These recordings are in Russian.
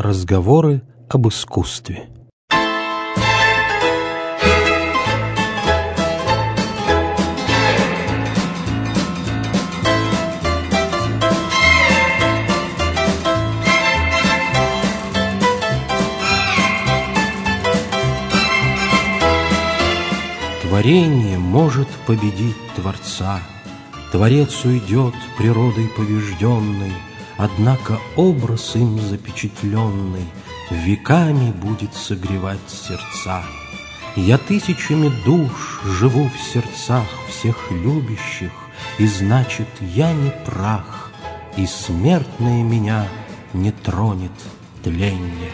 Разговоры об искусстве. Творение может победить Творца, Творец уйдет природой побежденной, однако образ им запечатленный веками будет согревать сердца. Я тысячами душ живу в сердцах всех любящих, и значит, я не прах, и смертное меня не тронет тленье.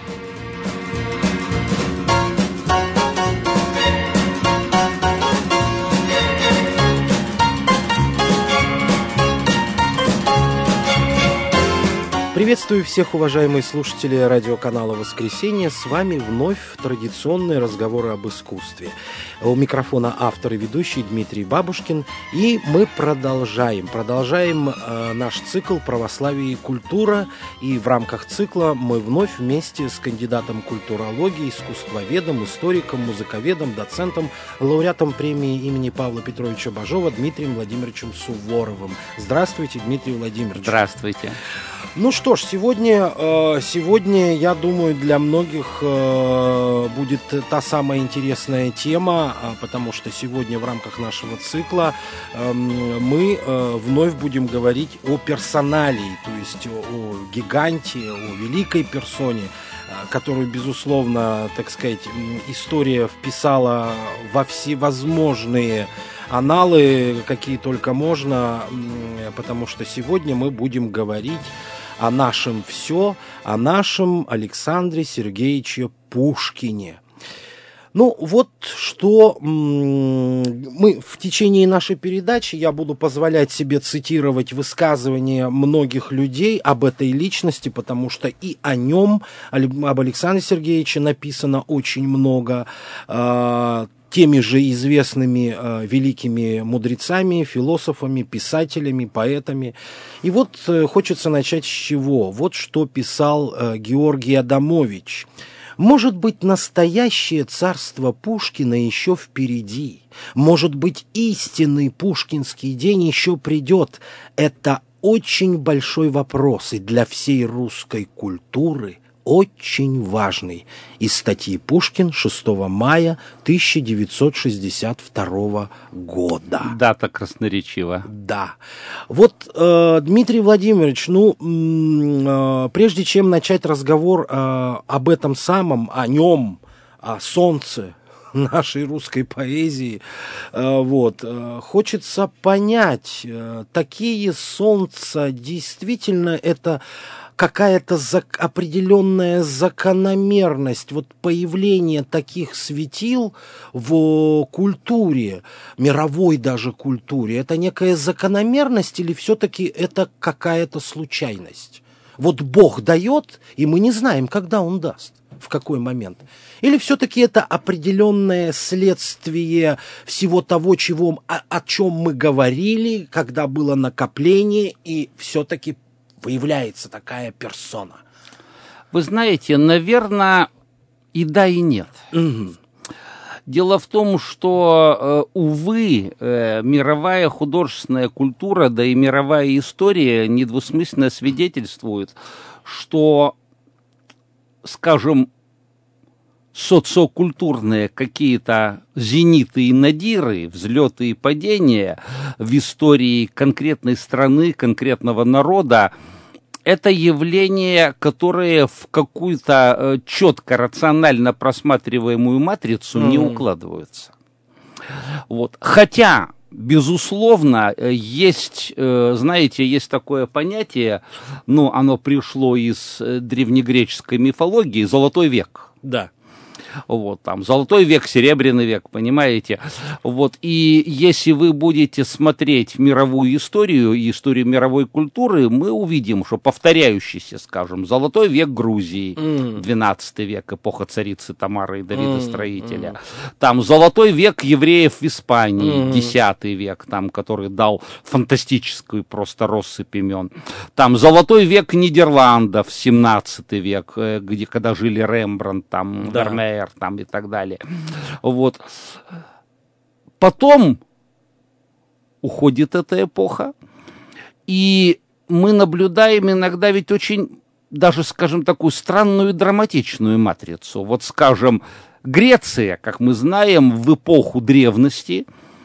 Приветствую всех, уважаемые слушатели радиоканала «Воскресенье». С вами вновь традиционные разговоры об искусстве. У микрофона автор и ведущий Дмитрий Бабушкин. И мы продолжаем наш цикл «Православие и культура». И в рамках цикла мы вновь вместе с кандидатом культурологии, искусствоведом, историком, музыковедом, доцентом, лауреатом премии имени Павла Петровича Бажова Дмитрием Владимировичем Суворовым. Здравствуйте, Дмитрий Владимирович. Здравствуйте. Ну что ж, сегодня, я думаю, для многих будет та самая интересная тема, потому что сегодня в рамках нашего цикла мы вновь будем говорить о персоналии, то есть о гиганте, о великой персоне, которую, безусловно, так сказать, история вписала во всевозможные аналы, какие только можно, потому что сегодня мы будем говорить о нашем о нашем Александре Сергеевиче Пушкине. Ну, вот что мы в течение нашей передачи, я буду позволять себе цитировать высказывания многих людей об этой личности, потому что и о нем, об Александре Сергеевиче написано очень много, теми же известными великими мудрецами, философами, писателями, поэтами. И вот хочется начать с чего? Вот что писал Георгий Адамович. «Может быть, настоящее царство Пушкина еще впереди. Может быть, истинный пушкинский день еще придет. Это очень большой вопрос и для всей русской культуры очень важный». Из статьи «Пушкин» 6 мая 1962 года. Дата красноречива. Да. Вот, Дмитрий Владимирович, прежде чем начать разговор об этом самом, о нем, о солнце нашей русской поэзии, хочется понять, такие солнца действительно это какая-то определенная закономерность появления таких светил в культуре, мировой даже культуре. Это некая закономерность или все-таки это какая-то случайность? Вот Бог дает, и мы не знаем, когда Он даст, в какой момент. Или все-таки это определенное следствие всего того, о чем мы говорили, когда было накопление, и все-таки появляется такая персона? Вы знаете, наверное, и да, и нет. Угу. Дело в том, что, увы, мировая художественная культура, да и мировая история недвусмысленно свидетельствуют, что, скажем, социокультурные какие-то зениты и надиры, взлеты и падения в истории конкретной страны, конкретного народа, это явления, которые в какую-то четко рационально просматриваемую матрицу не укладываются. Хотя, безусловно, есть, знаете, есть такое понятие, оно пришло из древнегреческой мифологии, «золотой век». Да. Вот, там, золотой век, серебряный век, понимаете? Вот, и если вы будете смотреть мировую историю и историю мировой культуры, мы увидим, что повторяющийся, скажем, золотой век Грузии, 12 век, эпоха царицы Тамары и Давида Строителя. Там золотой век евреев в Испании, 10 век, там, который дал фантастическую просто россыпь имен. Там золотой век Нидерландов, 17 век, где, когда жили Рембрандт, там, Вермеер, там и так далее. Вот. Потом уходит эта эпоха, и мы наблюдаем иногда ведь очень, даже, скажем, такую странную и драматичную матрицу. Вот, скажем, Греция, как мы знаем, в эпоху древности,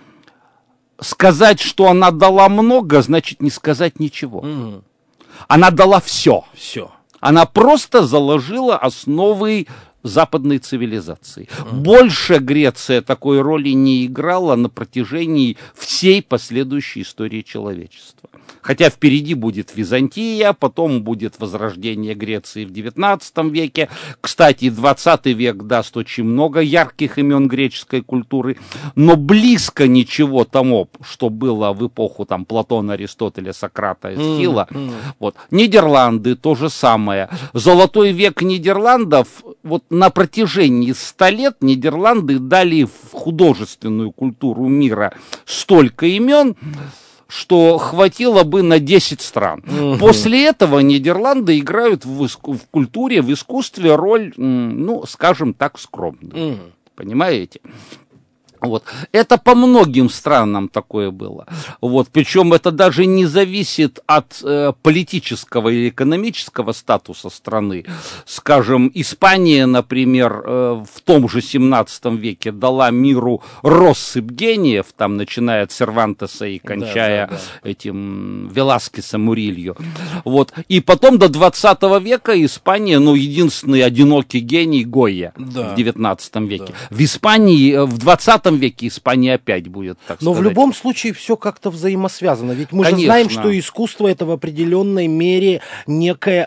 сказать, что она дала много, значит не сказать ничего. Она дала все. Она просто заложила основы западной цивилизации. Больше Греция такой роли не играла на протяжении всей последующей истории человечества. Хотя впереди будет Византия, потом будет возрождение Греции в XIX веке. Кстати, 20 век даст очень много ярких имен греческой культуры, но близко ничего тому, что было в эпоху там, Платона, Аристотеля, Сократа, Эсхила. Вот. Нидерланды то же самое. Золотой век Нидерландов, вот на протяжении 100 лет Нидерланды дали в художественную культуру мира столько имен, что хватило бы на 10 стран. После этого Нидерланды играют в культуре, в искусстве роль, ну, скажем так, скромную. Понимаете? Вот. Это по многим странам такое было. Вот. Причем это даже не зависит от политического или экономического статуса страны. Скажем, Испания, например, в том же 17 веке дала миру россыпь гениев, там, начиная от Сервантеса и кончая этим Веласкесом, Мурильо. Вот. И потом до 20 века Испания, ну, единственный одинокий гений Гойя в 19 веке. В Испании в 20 веке Испания опять будет, так сказать. Но в любом случае все как-то взаимосвязано. Ведь мы же знаем, что искусство — это в определенной мере некое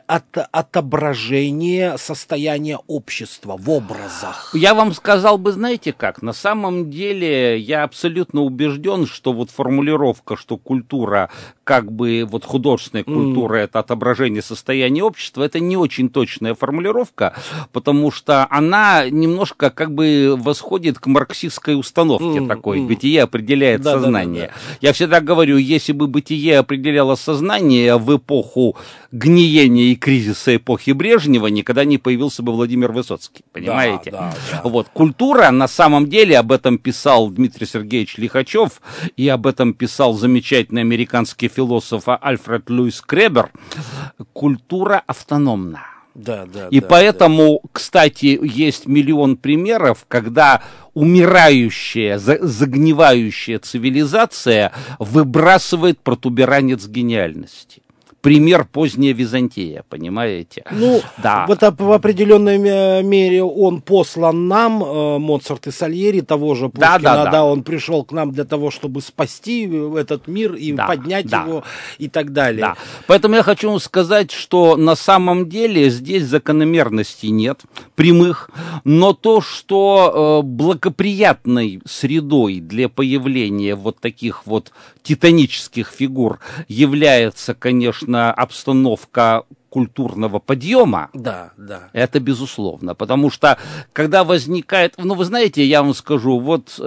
отображение состояния общества в образах. Я вам сказал бы, знаете как, на самом деле я абсолютно убежден, что вот формулировка, что культура, как бы вот художественная культура, это отображение состояния общества, это не очень точная формулировка, потому что она немножко как бы восходит к марксистской установке такой. Бытие определяет сознание. Я всегда говорю, если бы бытие определяло сознание в эпоху гниения и кризиса эпохи Брежнева, никогда не появился бы Владимир Высоцкий. Понимаете? Вот. Культура, на самом деле, об этом писал Дмитрий Сергеевич Лихачев, и об этом писал замечательный американский философ Альфред Льюис Кребер. Культура автономна. И поэтому, кстати, есть миллион примеров, когда умирающая, загнивающая цивилизация выбрасывает протуберанец гениальности. Пример поздняя Византия, понимаете? Ну, вот в определенной мере он послан нам, Моцарт и Сальери, того же Пушкина, он пришел к нам для того, чтобы спасти этот мир и поднять его и так далее. Поэтому я хочу сказать, что на самом деле здесь закономерностей нет прямых, но то, что благоприятной средой для появления вот таких вот титанических фигур является, конечно, обстановка культурного подъема, это безусловно, потому что когда возникает, ну вы знаете, я вам скажу, вот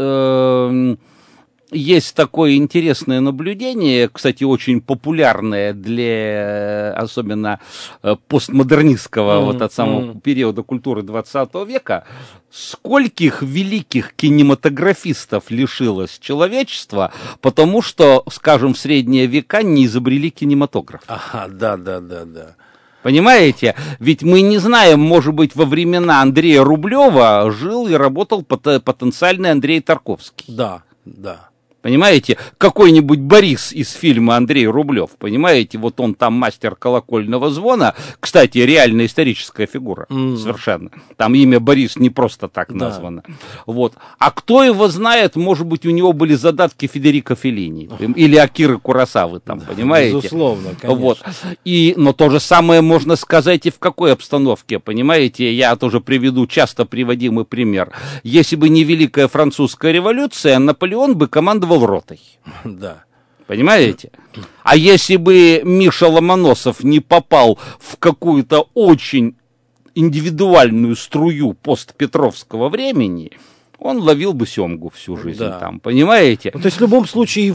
есть такое интересное наблюдение, кстати, очень популярное для особенно постмодернистского вот от самого периода культуры 20 века. Скольких великих кинематографистов лишилось человечества, потому что, скажем, в средние века не изобрели кинематограф. Понимаете? Ведь мы не знаем, может быть, во времена Андрея Рублева жил и работал потенциальный Андрей Тарковский. Понимаете, какой-нибудь Борис из фильма Андрей Рублев, понимаете, вот он там мастер колокольного звона, кстати, реальная историческая фигура, совершенно. Там имя Борис не просто так названо. Вот. А кто его знает, может быть, у него были задатки Федерико Феллини или Акиры Куросавы, там, понимаете? Безусловно, конечно. Вот. Но то же самое можно сказать и в какой обстановке, понимаете? Я тоже приведу часто приводимый пример. Если бы не Великая Французская революция, Наполеон бы командовал ротой. Да. Понимаете? А если бы Миша Ломоносов не попал в какую-то очень индивидуальную струю постпетровского времени, он ловил бы семгу всю жизнь там, понимаете? То есть в любом случае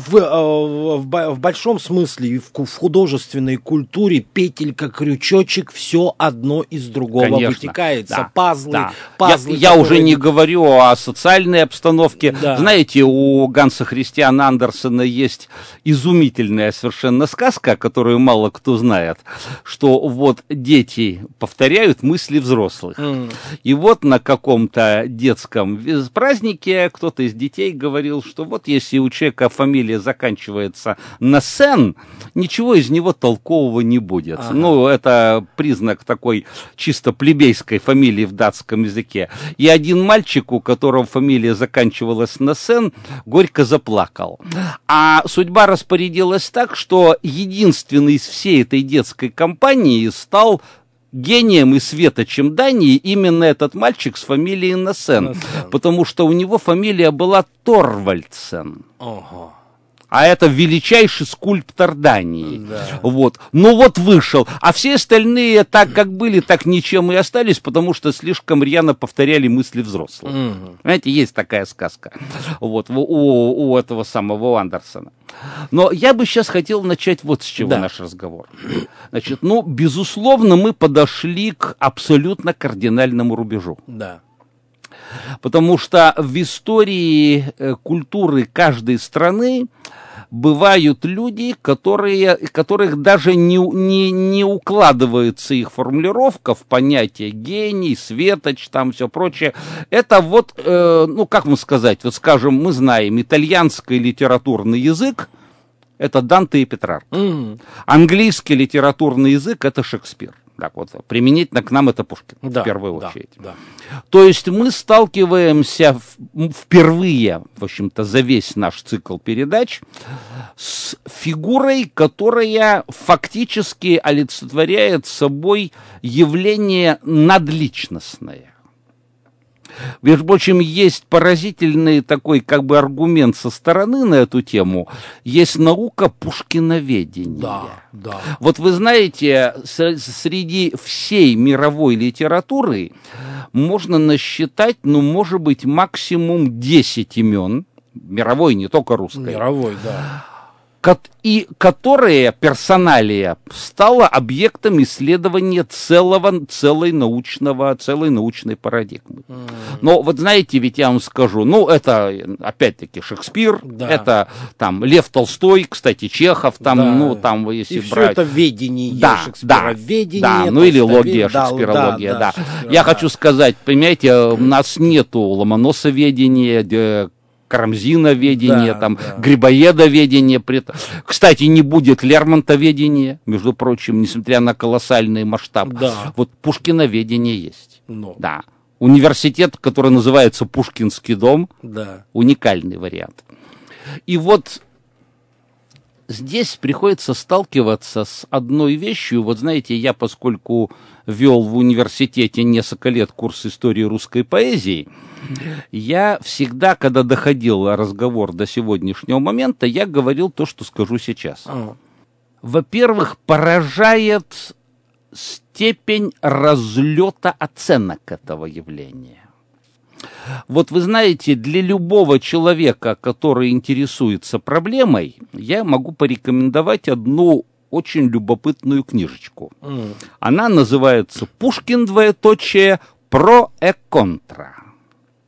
в большом смысле и в художественной культуре петелька, крючочек, все одно из другого вытекается. Пазлы. Я уже не говорю о социальной обстановке. Да. Знаете, у Ганса Христиана Андерсена есть изумительная совершенно сказка, которую мало кто знает, что вот дети повторяют мысли взрослых. И вот на каком-то детском празднике кто-то из детей говорил, что вот если у человека фамилия заканчивается на «сен», ничего из него толкового не будет. Ну, это признак такой чисто плебейской фамилии в датском языке. И один мальчик, у которого фамилия заканчивалась на «сен», горько заплакал. А судьба распорядилась так, что единственный из всей этой детской компании стал гением и светочем Дании именно этот мальчик с фамилией Нассен, потому что у него фамилия была Торвальдсен. А это величайший скульптор Дании. Да. Вот. Ну вот вышел. А все остальные так как были, так ничем и остались, потому что слишком рьяно повторяли мысли взрослых. Знаете, есть такая сказка вот, у этого самого Андерсона. Но я бы сейчас хотел начать вот с чего наш разговор. Значит, ну, безусловно, мы подошли к абсолютно кардинальному рубежу. Да. Потому что в истории культуры каждой страны бывают люди, которых даже не укладывается их формулировка в понятие гений, светоч, там все прочее. Это вот, ну как вам сказать, вот скажем, мы знаем итальянский литературный язык, это Данте и Петрарка. Английский литературный язык — это Шекспир. Так вот, применительно к нам это Пушкин, в первую очередь. Да. То есть мы сталкиваемся впервые, в общем-то, за весь наш цикл передач с фигурой, которая фактически олицетворяет собой явление надличностное. Между прочим, есть поразительный такой как бы аргумент со стороны на эту тему. Есть наука пушкиноведения. Да. Вот вы знаете, среди всей мировой литературы можно насчитать, ну, может быть, максимум 10 имен, мировой, не только русской. Мировой, да. И которая персоналия стала объектом исследования целой научной парадигмы. Но вот знаете, ведь я вам скажу, ну это опять-таки Шекспир, это там Лев Толстой, кстати, Чехов, там, ну там если и брать. Все это ведение Шекспироведение. Ну или логия, Шекспирология, да. Я хочу сказать, понимаете, у нас нету Ломоносоведения, Карамзиноведение, Грибоедоведение. Кстати, не будет Лермонтоведения, между прочим, несмотря на колоссальный масштаб. Вот Пушкиноведение есть. Да. Университет, который называется Пушкинский дом, уникальный вариант. И вот здесь приходится сталкиваться с одной вещью. Вот знаете, я, поскольку вел в университете несколько лет курс истории русской поэзии, я всегда, когда доходил разговор до сегодняшнего момента, я говорил то, что скажу сейчас. Во-первых, поражает степень разлета оценок этого явления. Вот вы знаете, для любого человека, который интересуется проблемой, я могу порекомендовать одну очень любопытную книжечку. Она называется «Пушкин, про и контра».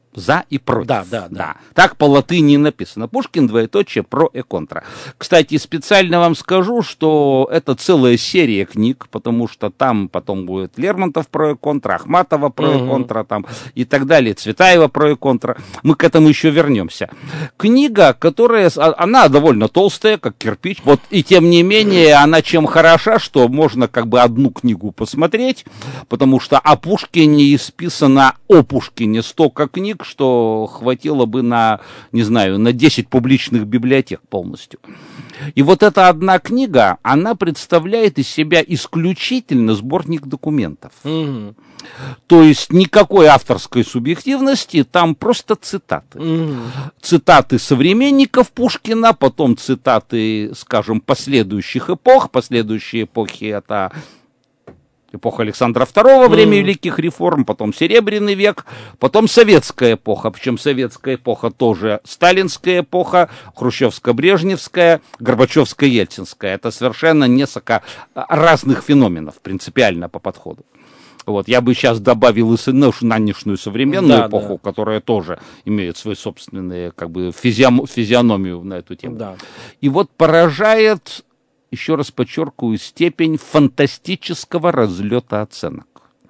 За и против. Да. Так по латыни написано. Пушкин, двоеточие, про и контра. Кстати, специально вам скажу, что это целая серия книг, потому что там потом будет Лермонтов про и контра, Ахматова про и контра там, и так далее, Цветаева про и контра. Мы к этому еще вернемся. Книга, которая, она довольно толстая, как кирпич, вот, и тем не менее, она чем хороша, что можно как бы одну книгу посмотреть, потому что о Пушкине исписано о Пушкине столько книг, что хватило бы на, не знаю, на 10 публичных библиотек полностью. И вот эта одна книга, она представляет из себя исключительно сборник документов. То есть никакой авторской субъективности, там просто цитаты. Цитаты современников Пушкина, потом цитаты, скажем, последующих эпох. Последующие эпохи — это эпоха Александра II, время великих реформ, потом Серебряный век, потом советская эпоха, причем советская эпоха тоже сталинская эпоха, хрущевско-брежневская, горбачевско-ельцинская. Это совершенно несколько разных феноменов, принципиально по подходу. Вот, я бы сейчас добавил и нынешнюю современную эпоху, которая тоже имеет свои собственные, как бы, физиономию на эту тему. Да. И вот поражает, еще раз подчеркиваю, степень фантастического разлета оценок.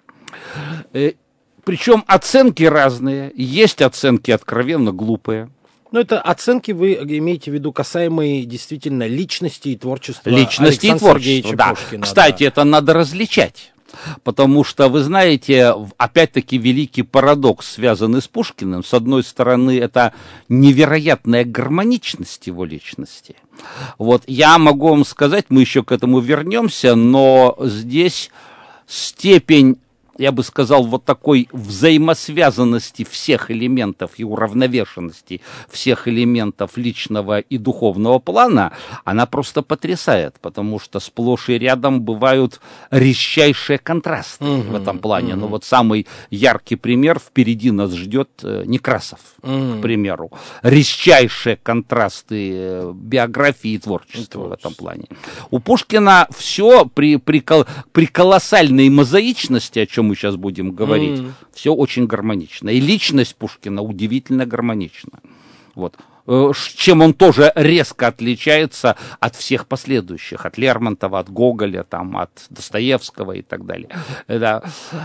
Причем оценки разные. Есть оценки откровенно глупые. Но это оценки, вы имеете в виду, касаемые действительно личности и творчества Личности и творчества, да. Пушкина. Кстати, это надо различать. Потому что, вы знаете, опять-таки великий парадокс, связанный с Пушкиным. С одной стороны, это невероятная гармоничность его личности. Вот я могу вам сказать, мы еще к этому вернемся, но здесь степень, я бы сказал, вот такой взаимосвязанности всех элементов и уравновешенности всех элементов личного и духовного плана, она просто потрясает, потому что сплошь и рядом бывают резчайшие контрасты в этом плане. Ну вот самый яркий пример: впереди нас ждет Некрасов, к примеру. Резчайшие контрасты биографии и творчества в этом плане. У Пушкина все при колоссальной мозаичности, о чем мы сейчас будем говорить, все очень гармонично. И личность Пушкина удивительно гармонична. Вот. Чем он тоже резко отличается от всех последующих, от Лермонтова, от Гоголя, там, от Достоевского и так далее. Да.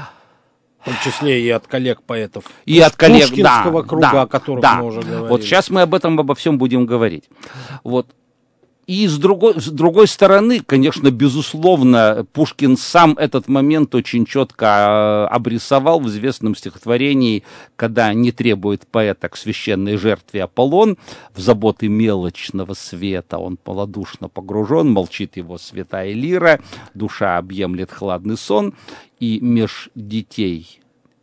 В том числе и от коллег-поэтов. И от коллег, Пушкинского круга, о котором мы уже говорили. Вот сейчас мы обо всем будем говорить. Вот. И с другой стороны, конечно, безусловно, Пушкин сам этот момент очень четко обрисовал в известном стихотворении, когда не требует поэта к священной жертве Аполлон, в заботы мелочного света он малодушно погружен, молчит его святая лира, душа объемлет хладный сон, и меж детей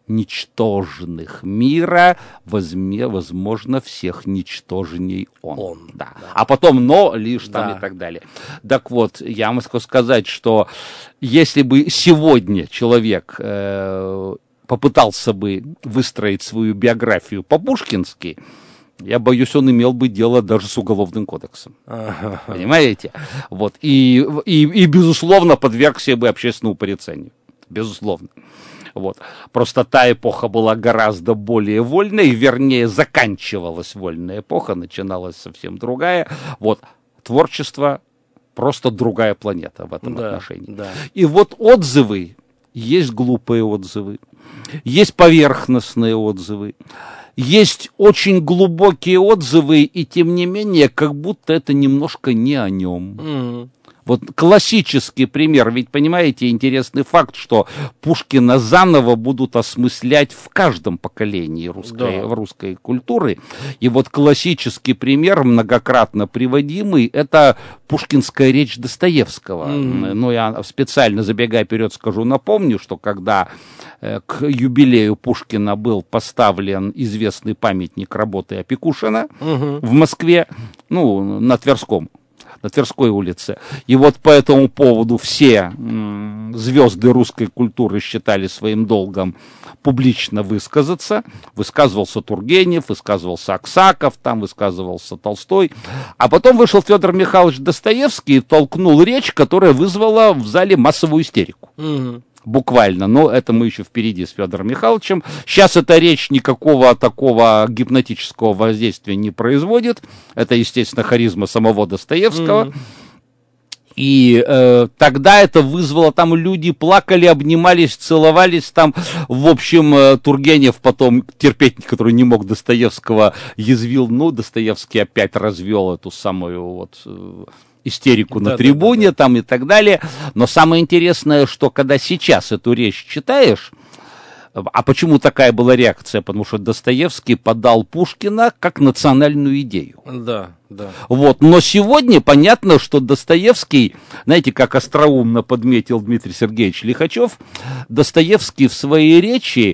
ничтожных мира, возможно, всех ничтожней он. Да. А потом но лишь там и так далее. Так вот, я могу сказать, что если бы сегодня человек попытался бы выстроить свою биографию по-пушкински, я боюсь, он имел бы дело даже с Уголовным кодексом. Понимаете? Вот. И безусловно, подвергся бы общественному порицанию. Безусловно. Вот. Просто та эпоха была гораздо более вольной, вернее, заканчивалась вольная эпоха, начиналась совсем другая. Вот. Творчество просто другая планета в этом отношении. Да. И вот отзывы, есть глупые отзывы, есть поверхностные отзывы, есть очень глубокие отзывы, и тем не менее, как будто это немножко не о нем. Вот классический пример, ведь понимаете, интересный факт, что Пушкина заново будут осмыслять в каждом поколении русской культуры. И вот классический пример, многократно приводимый, это пушкинская речь Достоевского. Ну, я специально, забегая вперед, напомню, что когда к юбилею Пушкина был поставлен известный памятник работы Опекушина в Москве, на Тверской улице. И вот по этому поводу все звезды русской культуры считали своим долгом публично высказаться. Высказывался Тургенев, высказывался Аксаков, там высказывался Толстой. А потом вышел Федор Михайлович Достоевский и толкнул речь, которая вызвала в зале массовую истерику. Буквально, но это мы еще впереди с Федором Михайловичем. Сейчас эта речь никакого такого гипнотического воздействия не производит. Это, естественно, харизма самого Достоевского. И тогда это вызвало, там люди плакали, обнимались, целовались, там, в общем, Тургенев потом, терпеть, который не мог Достоевского, язвил, ну, Достоевский опять развел эту самую вот истерику на трибуне, там и так далее. Но самое интересное, что когда сейчас эту речь читаешь, а почему такая была реакция? Потому что Достоевский подал Пушкина как национальную идею. Да, да. Вот. Но сегодня понятно, что Достоевский, знаете, как остроумно подметил Дмитрий Сергеевич Лихачев, Достоевский в своей речи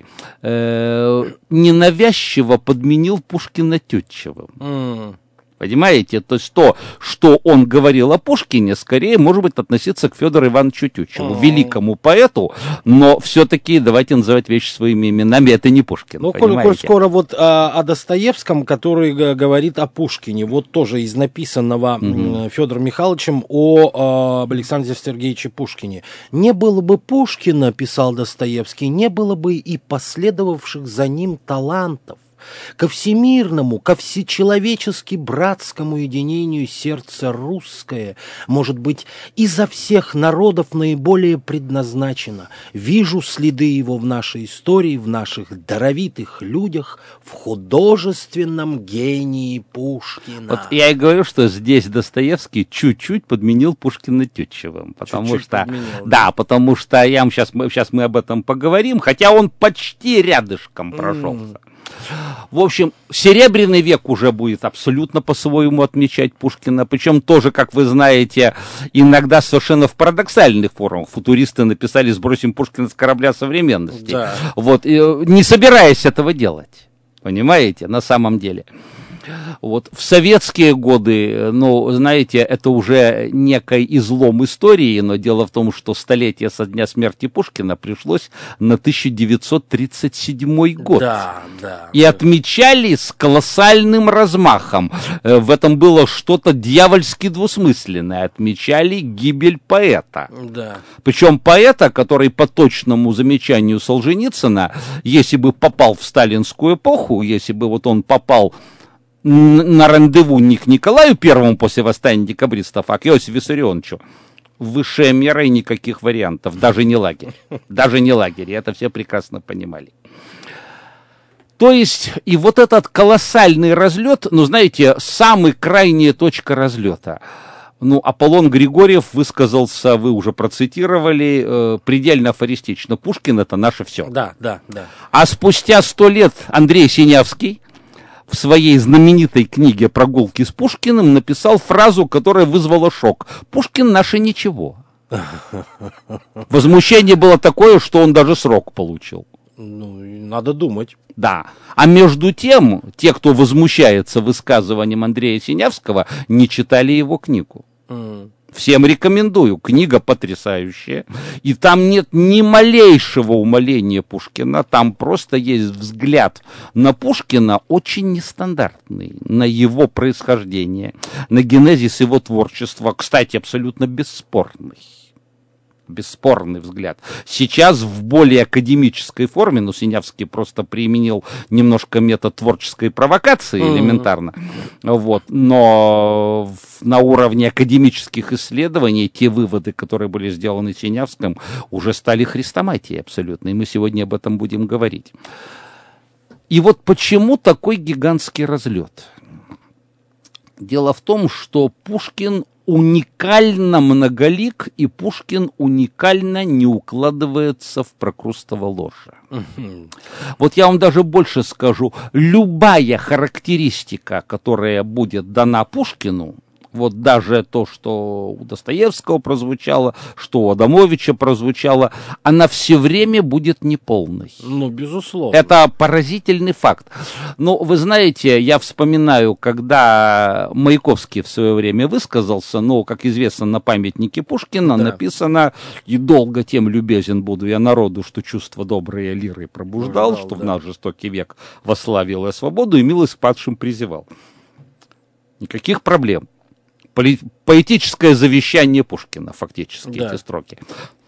ненавязчиво подменил Пушкина Тютчевым. Понимаете? То есть то, что он говорил о Пушкине, скорее, может быть, относиться к Федору Ивановичу Тютчеву, великому поэту, но все-таки давайте называть вещи своими именами, это не Пушкин. Ну, коль скоро вот о Достоевском, который говорит о Пушкине, вот тоже из написанного Федором Михайловичем об Александре Сергеевиче Пушкине. Не было бы Пушкина, писал Достоевский, не было бы и последовавших за ним талантов. Ко всемирному, ко всечеловечески братскому единению сердце русское, может быть, изо всех народов наиболее предназначено. Вижу следы его в нашей истории, в наших даровитых людях, в художественном гении Пушкина. Вот я и говорю, что здесь Достоевский чуть-чуть подменил Пушкина Тютчевым, потому чуть-чуть что, подменил, да, потому что сейчас мы об этом поговорим, хотя он почти рядышком прошелся. В общем, Серебряный век уже будет абсолютно по-своему отмечать Пушкина, причем тоже, как вы знаете, иногда совершенно в парадоксальных формах. Футуристы написали «Сбросим Пушкина с корабля современности», да. Вот, не собираясь этого делать, понимаете, на самом деле. Вот. В советские годы, ну, знаете, это уже некий излом истории, но дело в том, что столетие со дня смерти Пушкина пришлось на 1937 год. Да, да. И отмечали с колоссальным размахом. В этом было что-то дьявольски двусмысленное. Отмечали гибель поэта. Да. Причем поэта, который по точному замечанию Солженицына, если бы попал в сталинскую эпоху, если бы вот он попал на рандеву не к Николаю Первому после восстания декабристов, а к Иосифу Виссарионовичу, высшая мера и никаких вариантов, даже не лагерь. Даже не лагерь, и это все прекрасно понимали. То есть, и вот этот колоссальный разлет, ну, знаете, самая крайняя точка разлета. Ну, Аполлон Григорьев высказался, вы уже процитировали, предельно афористично. Пушкин — это наше все. Да, да, да. А спустя 100 лет Андрей Синявский в своей знаменитой книге «Прогулки с Пушкиным» написал фразу, которая вызвала шок. «Пушкин — наше ничего». Возмущение было такое, что он даже срок получил. Ну, надо думать. Да. А между тем, те, кто возмущается высказыванием Андрея Синявского, не читали его книгу. Всем рекомендую. Книга потрясающая. И там нет ни малейшего умаления Пушкина. Там просто есть взгляд на Пушкина очень нестандартный. На его происхождение, на генезис его творчества. Кстати, абсолютно бесспорный. Бесспорный взгляд. Сейчас в более академической форме, но Синявский просто применил немножко метод творческой провокации элементарно, вот, но на уровне академических исследований те выводы, которые были сделаны Синявским, уже стали хрестоматией абсолютно, и мы сегодня об этом будем говорить. И вот почему такой гигантский разлет? Дело в том, что Пушкин уникально многолик, и Пушкин уникально не укладывается в Прокрустово ложе. Вот я вам даже больше скажу. Любая характеристика, которая будет дана Пушкину, вот даже то, что у Достоевского прозвучало, что у Адамовича прозвучало, она все время будет неполной. Ну, безусловно. Это поразительный факт. Но вы знаете, я вспоминаю, когда Маяковский в свое время высказался, но, как известно, на памятнике Пушкина написано: «И долго тем любезен буду я народу, что чувство доброе лирой пробуждал, что в наш жестокий век восславил я свободу и милость к падшим призывал». Никаких проблем. Поэтическое завещание Пушкина, фактически, эти строки.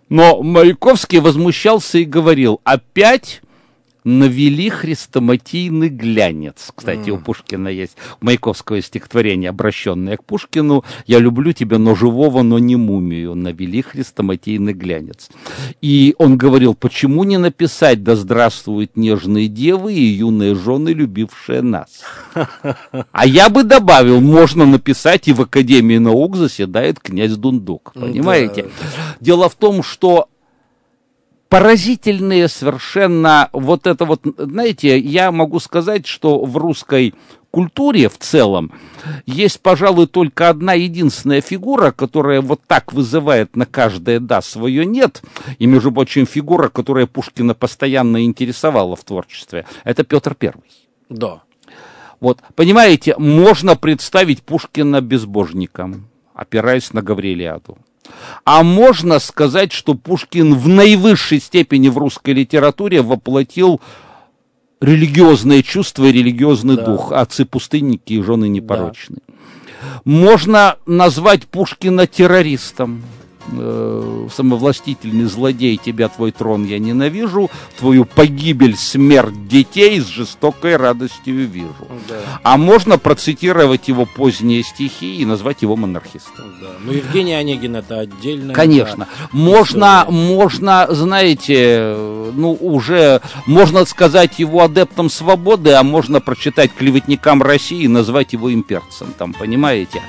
Но Маяковский возмущался и говорил: опять навели хрестоматийный глянец. Кстати, у Пушкина есть, у Маяковского стихотворение, обращенное к Пушкину: «Я люблю тебя, но живого, но не мумию». Навели хрестоматийный глянец. И он говорил: почему не написать: «Да здравствуют нежные девы и юные жены, любившие нас». А я бы добавил: можно написать: и в Академии наук заседает князь Дундук. Понимаете? Да. Дело в том, что поразительные совершенно вот это вот, знаете, я могу сказать, что в русской культуре в целом есть, пожалуй, только одна единственная фигура, которая вот так вызывает на каждое «да» свое «нет», и, между прочим, фигура, которая Пушкина постоянно интересовала в творчестве, это Петр I. Да. Вот, понимаете, можно представить Пушкина безбожником, опираясь на Гаврилиаду. А можно сказать, что Пушкин в наивысшей степени в русской литературе воплотил религиозные чувства и религиозный дух. Отцы-пустынники и жены непорочные. Да. Можно назвать Пушкина террористом. Самовластительный злодей, тебя твой трон я ненавижу, твою погибель, смерть детей с жестокой радостью вижу. Да. А можно процитировать его поздние стихи и назвать его монархистом. Да. Ну, Евгений Онегин — это отдельно. Конечно. Можно, знаете, ну, уже можно сказать его адептом свободы, а можно прочитать клеветникам России и назвать его имперцем. Там, понимаете?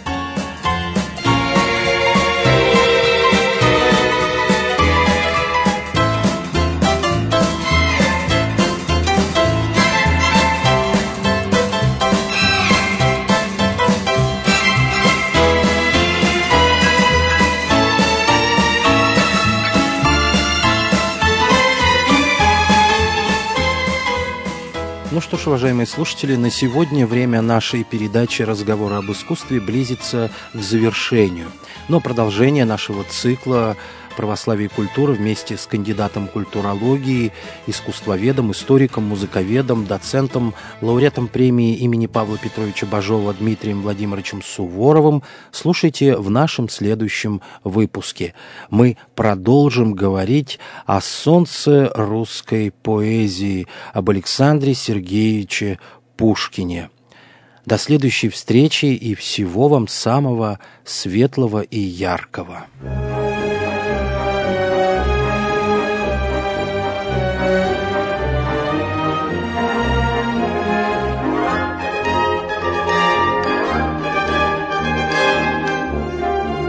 Ну что ж, уважаемые слушатели, на сегодня время нашей передачи «Разговоры об искусстве» близится к завершению. Но продолжение нашего цикла «Православие и культура» вместе с кандидатом культурологии, искусствоведом, историком, музыковедом, доцентом, лауреатом премии имени Павла Петровича Бажова Дмитрием Владимировичем Суворовым слушайте в нашем следующем выпуске. Мы продолжим говорить о солнце русской поэзии, об Александре Сергеевиче Пушкине. До следующей встречи и всего вам самого светлого и яркого.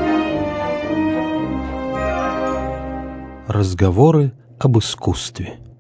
Разговоры об искусстве.